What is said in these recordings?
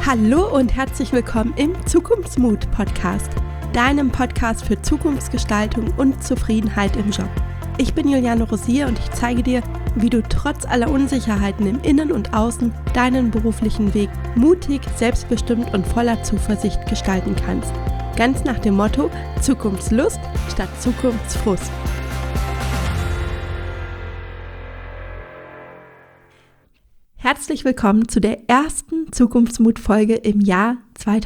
Hallo und herzlich willkommen im Zukunftsmut-Podcast, deinem Podcast für Zukunftsgestaltung und Zufriedenheit im Job. Ich bin Juliane Rosier und ich zeige dir, wie du trotz aller Unsicherheiten im Innen und Außen deinen beruflichen Weg mutig, selbstbestimmt und voller Zuversicht gestalten kannst. Ganz nach dem Motto Zukunftslust statt Zukunftsfrust. Herzlich willkommen zu der ersten Zukunftsmut-Folge im Jahr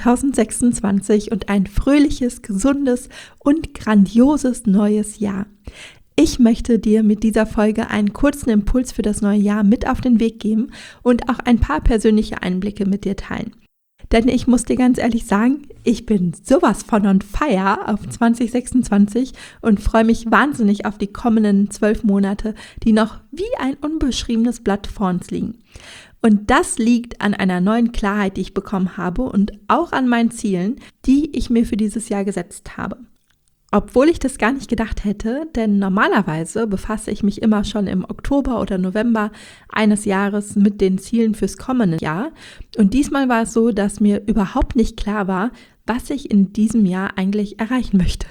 2026 und ein fröhliches, gesundes und grandioses neues Jahr. Ich möchte dir mit dieser Folge einen kurzen Impuls für das neue Jahr mit auf den Weg geben und auch ein paar persönliche Einblicke mit dir teilen. Denn ich muss dir ganz ehrlich sagen, ich bin sowas von on fire auf 2026 und freue mich wahnsinnig auf die kommenden 12 Monate, die noch wie ein unbeschriebenes Blatt vor uns liegen. Und das liegt an einer neuen Klarheit, die ich bekommen habe und auch an meinen Zielen, die ich mir für dieses Jahr gesetzt habe. Obwohl ich das gar nicht gedacht hätte, denn normalerweise befasse ich mich immer schon im Oktober oder November eines Jahres mit den Zielen fürs kommende Jahr. Und diesmal war es so, dass mir überhaupt nicht klar war, was ich in diesem Jahr eigentlich erreichen möchte.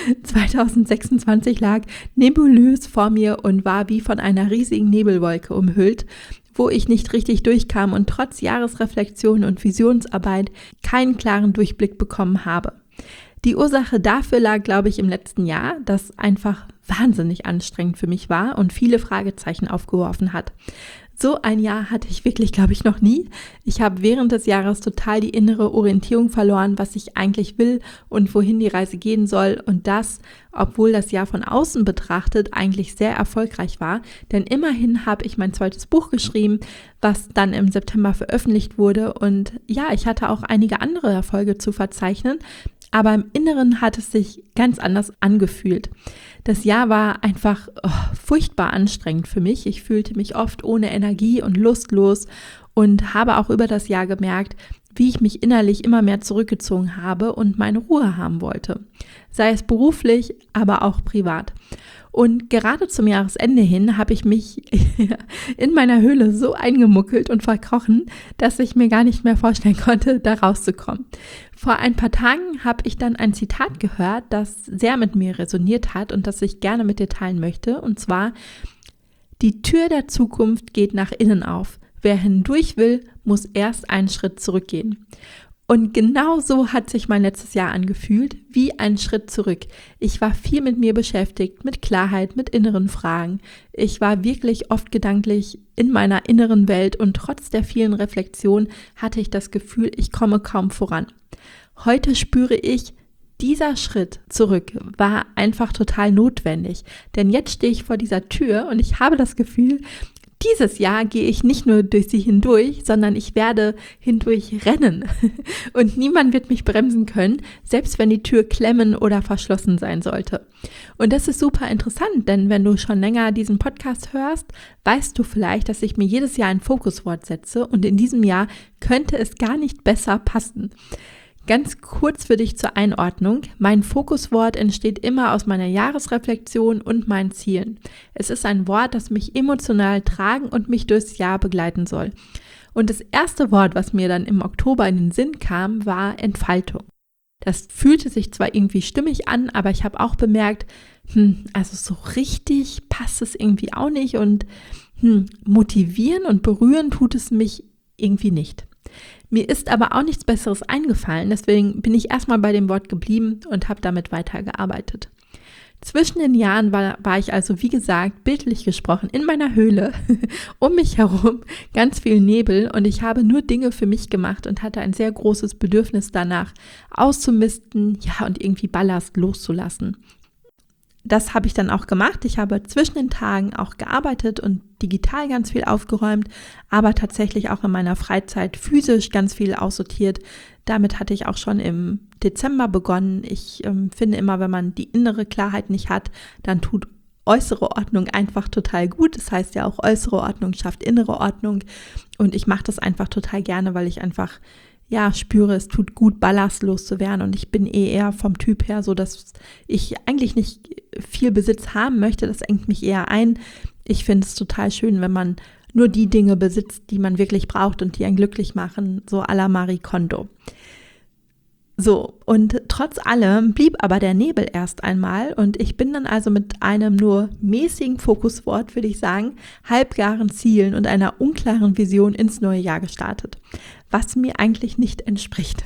2026 lag nebulös vor mir und war wie von einer riesigen Nebelwolke umhüllt, wo ich nicht richtig durchkam und trotz Jahresreflexion und Visionsarbeit keinen klaren Durchblick bekommen habe. Die Ursache dafür lag, glaube ich, im letzten Jahr, das einfach wahnsinnig anstrengend für mich war und viele Fragezeichen aufgeworfen hat. So ein Jahr hatte ich wirklich, glaube ich, noch nie. Ich habe während des Jahres total die innere Orientierung verloren, was ich eigentlich will und wohin die Reise gehen soll. Und das, obwohl das Jahr von außen betrachtet eigentlich sehr erfolgreich war. Denn immerhin habe ich mein zweites Buch geschrieben, was dann im September veröffentlicht wurde. Und ja, ich hatte auch einige andere Erfolge zu verzeichnen. Aber im Inneren hat es sich ganz anders angefühlt. Das Jahr war einfach furchtbar anstrengend für mich. Ich fühlte mich oft ohne Energie und lustlos und habe auch über das Jahr gemerkt, wie ich mich innerlich immer mehr zurückgezogen habe und meine Ruhe haben wollte. Sei es beruflich, aber auch privat. Und gerade zum Jahresende hin habe ich mich in meiner Höhle so eingemuckelt und verkrochen, dass ich mir gar nicht mehr vorstellen konnte, da rauszukommen. Vor ein paar Tagen habe ich dann ein Zitat gehört, das sehr mit mir resoniert hat und das ich gerne mit dir teilen möchte. Und zwar: Die Tür der Zukunft geht nach innen auf. Wer hindurch will, muss erst einen Schritt zurückgehen. Und genau so hat sich mein letztes Jahr angefühlt, wie ein Schritt zurück. Ich war viel mit mir beschäftigt, mit Klarheit, mit inneren Fragen. Ich war wirklich oft gedanklich in meiner inneren Welt und trotz der vielen Reflexionen hatte ich das Gefühl, ich komme kaum voran. Heute spüre ich, dieser Schritt zurück war einfach total notwendig. Denn jetzt stehe ich vor dieser Tür und ich habe das Gefühl, dieses Jahr gehe ich nicht nur durch sie hindurch, sondern ich werde hindurch rennen. Und niemand wird mich bremsen können, selbst wenn die Tür klemmen oder verschlossen sein sollte. Und das ist super interessant, denn wenn du schon länger diesen Podcast hörst, weißt du vielleicht, dass ich mir jedes Jahr ein Fokuswort setze und in diesem Jahr könnte es gar nicht besser passen. Ganz kurz für dich zur Einordnung. Mein Fokuswort entsteht immer aus meiner Jahresreflexion und meinen Zielen. Es ist ein Wort, das mich emotional tragen und mich durchs Jahr begleiten soll. Und das erste Wort, was mir dann im Oktober in den Sinn kam, war Entfaltung. Das fühlte sich zwar irgendwie stimmig an, aber ich habe auch bemerkt, also so richtig passt es irgendwie auch nicht und motivieren und berühren tut es mich irgendwie nicht. Mir ist aber auch nichts Besseres eingefallen, deswegen bin ich erstmal bei dem Wort geblieben und habe damit weitergearbeitet. Zwischen den Jahren war ich also, wie gesagt, bildlich gesprochen, in meiner Höhle, um mich herum ganz viel Nebel und ich habe nur Dinge für mich gemacht und hatte ein sehr großes Bedürfnis danach, auszumisten, ja, und irgendwie Ballast loszulassen. Das habe ich dann auch gemacht. Ich habe zwischen den Tagen auch gearbeitet und digital ganz viel aufgeräumt, aber tatsächlich auch in meiner Freizeit physisch ganz viel aussortiert. Damit hatte ich auch schon im Dezember begonnen. Ich finde immer, wenn man die innere Klarheit nicht hat, dann tut äußere Ordnung einfach total gut. Das heißt ja auch, äußere Ordnung schafft innere Ordnung. Und ich mache das einfach total gerne, weil ich einfach spüre, es tut gut, ballastlos zu werden. Und ich bin eher vom Typ her so, dass ich eigentlich nicht viel Besitz haben möchte. Das engt mich eher ein. Ich finde es total schön, wenn man nur die Dinge besitzt, die man wirklich braucht und die einen glücklich machen, so à la Marie Kondo. So, und trotz allem blieb aber der Nebel erst einmal und ich bin dann also mit einem nur mäßigen Fokuswort, würde ich sagen, halbgaren Zielen und einer unklaren Vision ins neue Jahr gestartet, was mir eigentlich nicht entspricht.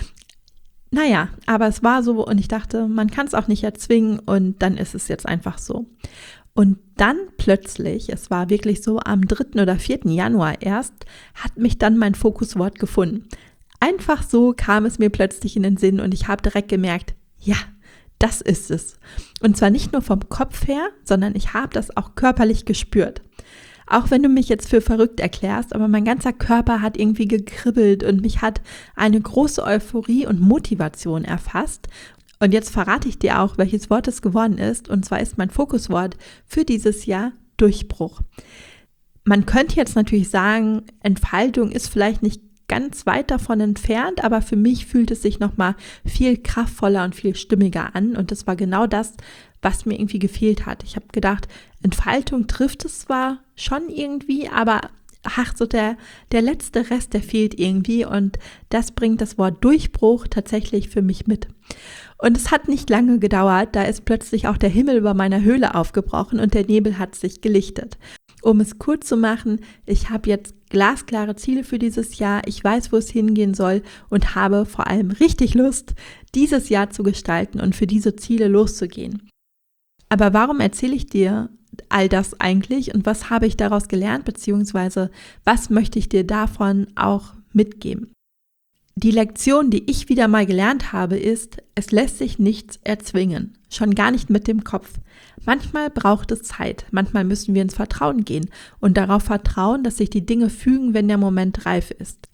Naja, aber es war so und ich dachte, man kann es auch nicht erzwingen und dann ist es jetzt einfach so. Und dann plötzlich, es war wirklich so am 3. oder 4. Januar erst, hat mich dann mein Fokuswort gefunden. Einfach so kam es mir plötzlich in den Sinn und ich habe direkt gemerkt, ja, das ist es. Und zwar nicht nur vom Kopf her, sondern ich habe das auch körperlich gespürt. Auch wenn du mich jetzt für verrückt erklärst, aber mein ganzer Körper hat irgendwie gekribbelt und mich hat eine große Euphorie und Motivation erfasst. Und jetzt verrate ich dir auch, welches Wort es geworden ist. Und zwar ist mein Fokuswort für dieses Jahr Durchbruch. Man könnte jetzt natürlich sagen, Entfaltung ist vielleicht nicht ganz weit davon entfernt, aber für mich fühlt es sich nochmal viel kraftvoller und viel stimmiger an und das war genau das, was mir irgendwie gefehlt hat. Ich habe gedacht, Entfaltung trifft es zwar schon irgendwie, aber so der letzte Rest, der fehlt irgendwie und das bringt das Wort Durchbruch tatsächlich für mich mit. Und es hat nicht lange gedauert, da ist plötzlich auch der Himmel über meiner Höhle aufgebrochen und der Nebel hat sich gelichtet. Um es kurz zu machen, ich habe jetzt glasklare Ziele für dieses Jahr, ich weiß, wo es hingehen soll und habe vor allem richtig Lust, dieses Jahr zu gestalten und für diese Ziele loszugehen. Aber warum erzähle ich dir all das eigentlich und was habe ich daraus gelernt, beziehungsweise was möchte ich dir davon auch mitgeben? Die Lektion, die ich wieder mal gelernt habe, ist, es lässt sich nichts erzwingen, schon gar nicht mit dem Kopf. Manchmal braucht es Zeit, manchmal müssen wir ins Vertrauen gehen und darauf vertrauen, dass sich die Dinge fügen, wenn der Moment reif ist.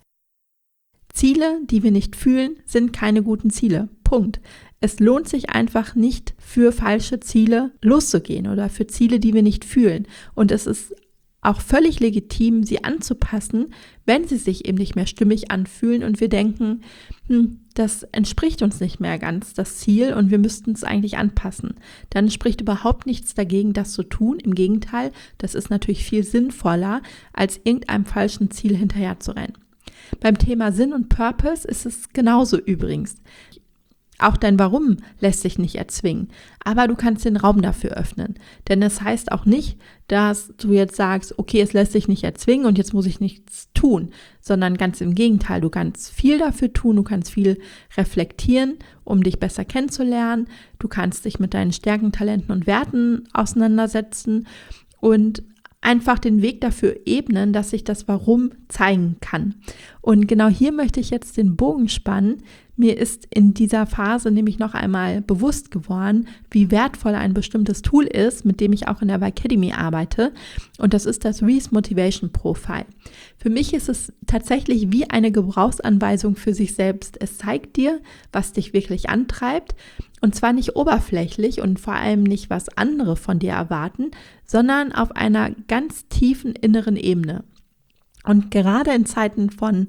Ziele, die wir nicht fühlen, sind keine guten Ziele. Punkt. Es lohnt sich einfach nicht, für falsche Ziele loszugehen oder für Ziele, die wir nicht fühlen. Und es ist auch völlig legitim, sie anzupassen, wenn sie sich eben nicht mehr stimmig anfühlen und wir denken, das entspricht uns nicht mehr ganz, das Ziel, und wir müssten es eigentlich anpassen. Dann spricht überhaupt nichts dagegen, das zu tun. Im Gegenteil, das ist natürlich viel sinnvoller, als irgendeinem falschen Ziel hinterher zu rennen. Beim Thema Sinn und Purpose ist es genauso übrigens. Auch dein Warum lässt sich nicht erzwingen, aber du kannst den Raum dafür öffnen. Denn es heißt auch nicht, dass du jetzt sagst, okay, es lässt sich nicht erzwingen und jetzt muss ich nichts tun, sondern ganz im Gegenteil, du kannst viel dafür tun, du kannst viel reflektieren, um dich besser kennenzulernen, du kannst dich mit deinen Stärken, Talenten und Werten auseinandersetzen und einfach den Weg dafür ebnen, dass sich das Warum zeigen kann. Und genau hier möchte ich jetzt den Bogen spannen. Mir ist in dieser Phase nämlich noch einmal bewusst geworden, wie wertvoll ein bestimmtes Tool ist, mit dem ich auch in der Academy arbeite. Und das ist das Reese Motivation Profile. Für mich ist es tatsächlich wie eine Gebrauchsanweisung für sich selbst. Es zeigt dir, was dich wirklich antreibt. Und zwar nicht oberflächlich und vor allem nicht, was andere von dir erwarten, sondern auf einer ganz tiefen inneren Ebene. Und gerade in Zeiten von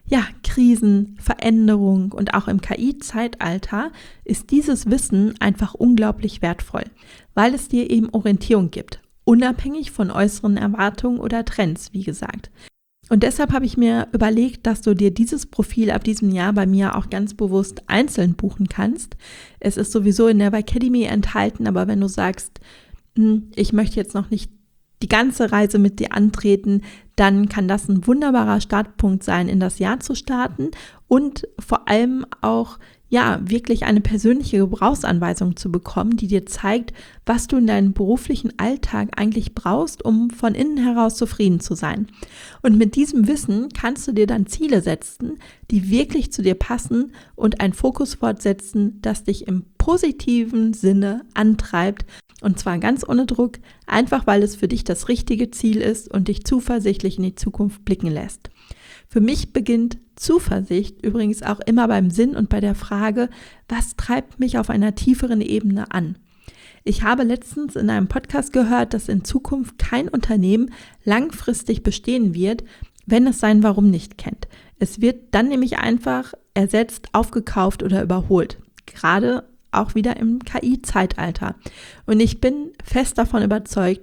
Krisen, Veränderung und auch im KI-Zeitalter ist dieses Wissen einfach unglaublich wertvoll, weil es dir eben Orientierung gibt, unabhängig von äußeren Erwartungen oder Trends, wie gesagt. Und deshalb habe ich mir überlegt, dass du dir dieses Profil ab diesem Jahr bei mir auch ganz bewusst einzeln buchen kannst. Es ist sowieso in der Academy enthalten, aber wenn du sagst, ich möchte jetzt noch nicht die ganze Reise mit dir antreten, dann kann das ein wunderbarer Startpunkt sein, in das Jahr zu starten und vor allem auch wirklich eine persönliche Gebrauchsanweisung zu bekommen, die dir zeigt, was du in deinem beruflichen Alltag eigentlich brauchst, um von innen heraus zufrieden zu sein. Und mit diesem Wissen kannst du dir dann Ziele setzen, die wirklich zu dir passen und ein Fokuswort setzen, das dich im positiven Sinne antreibt. Und zwar ganz ohne Druck, einfach weil es für dich das richtige Ziel ist und dich zuversichtlich in die Zukunft blicken lässt. Für mich beginnt Zuversicht übrigens auch immer beim Sinn und bei der Frage, was treibt mich auf einer tieferen Ebene an? Ich habe letztens in einem Podcast gehört, dass in Zukunft kein Unternehmen langfristig bestehen wird, wenn es sein Warum nicht kennt. Es wird dann nämlich einfach ersetzt, aufgekauft oder überholt. Gerade auch wieder im KI-Zeitalter. Und ich bin fest davon überzeugt,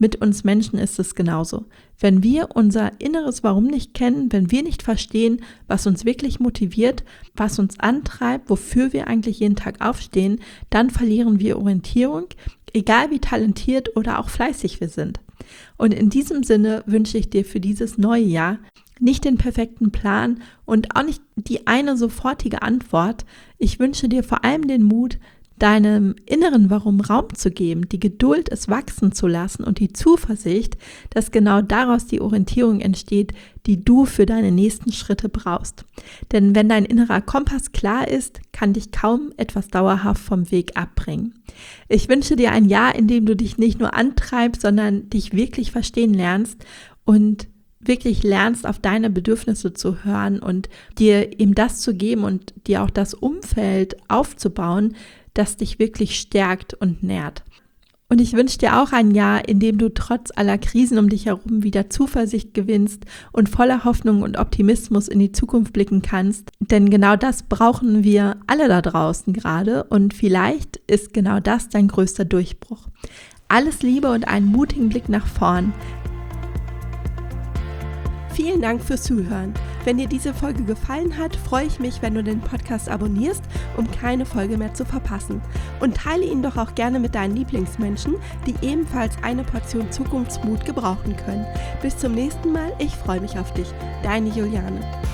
Mit uns Menschen ist es genauso. Wenn wir unser inneres Warum nicht kennen, wenn wir nicht verstehen, was uns wirklich motiviert, was uns antreibt, wofür wir eigentlich jeden Tag aufstehen, dann verlieren wir Orientierung, egal wie talentiert oder auch fleißig wir sind. Und in diesem Sinne wünsche ich dir für dieses neue Jahr nicht den perfekten Plan und auch nicht die eine sofortige Antwort. Ich wünsche dir vor allem den Mut, deinem inneren Warum Raum zu geben, die Geduld, es wachsen zu lassen und die Zuversicht, dass genau daraus die Orientierung entsteht, die du für deine nächsten Schritte brauchst. Denn wenn dein innerer Kompass klar ist, kann dich kaum etwas dauerhaft vom Weg abbringen. Ich wünsche dir ein Jahr, in dem du dich nicht nur antreibst, sondern dich wirklich verstehen lernst und wirklich lernst, auf deine Bedürfnisse zu hören und dir eben das zu geben und dir auch das Umfeld aufzubauen, das dich wirklich stärkt und nährt. Und ich wünsche dir auch ein Jahr, in dem du trotz aller Krisen um dich herum wieder Zuversicht gewinnst und voller Hoffnung und Optimismus in die Zukunft blicken kannst. Denn genau das brauchen wir alle da draußen gerade und vielleicht ist genau das dein größter Durchbruch. Alles Liebe und einen mutigen Blick nach vorn. Vielen Dank fürs Zuhören. Wenn dir diese Folge gefallen hat, freue ich mich, wenn du den Podcast abonnierst, um keine Folge mehr zu verpassen. Und teile ihn doch auch gerne mit deinen Lieblingsmenschen, die ebenfalls eine Portion Zukunftsmut gebrauchen können. Bis zum nächsten Mal, ich freue mich auf dich. Deine Juliane.